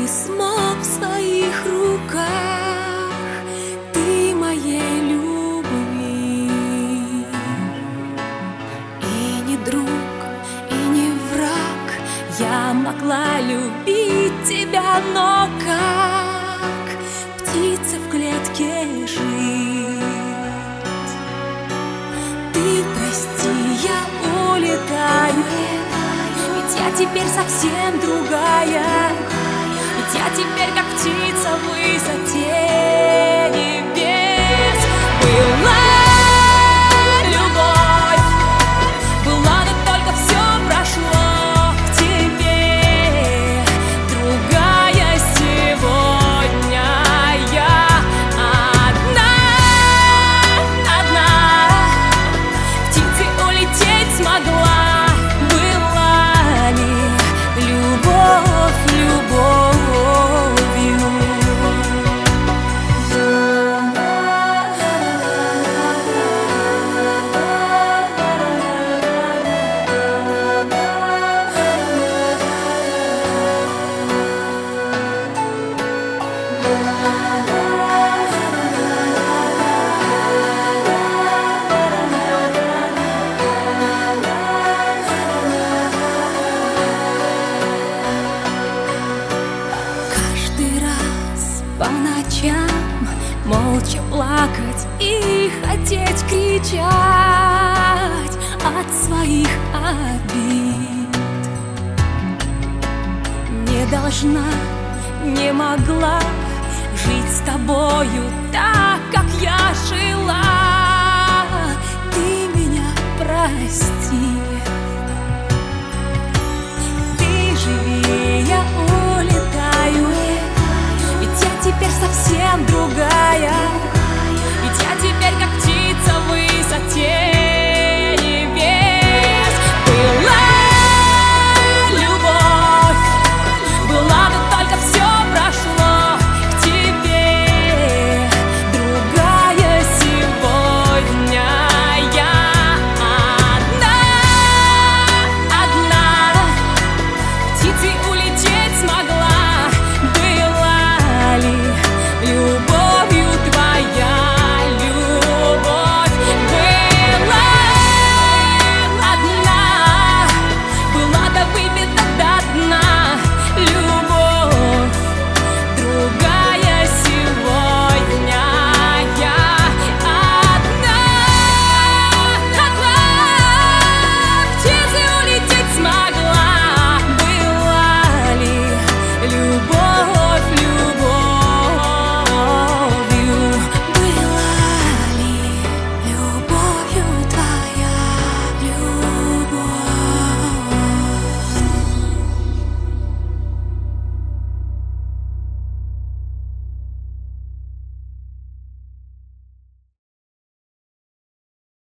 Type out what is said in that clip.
смог в своих руках, ты моей любви. И не друг, и не враг, я могла любить тебя, но как птица в клетке жить? Ты прости, я улетаю, ведь я теперь совсем другая, ведь я теперь как птица в высоте небес. Была любовь, была, но только все прошло к тебе. Другая сегодня я одна, птицей улететь смогла. Была ли любовь любовью? По ночам молча плакать и хотеть кричать от своих обид. Не должна, не могла жить с тобою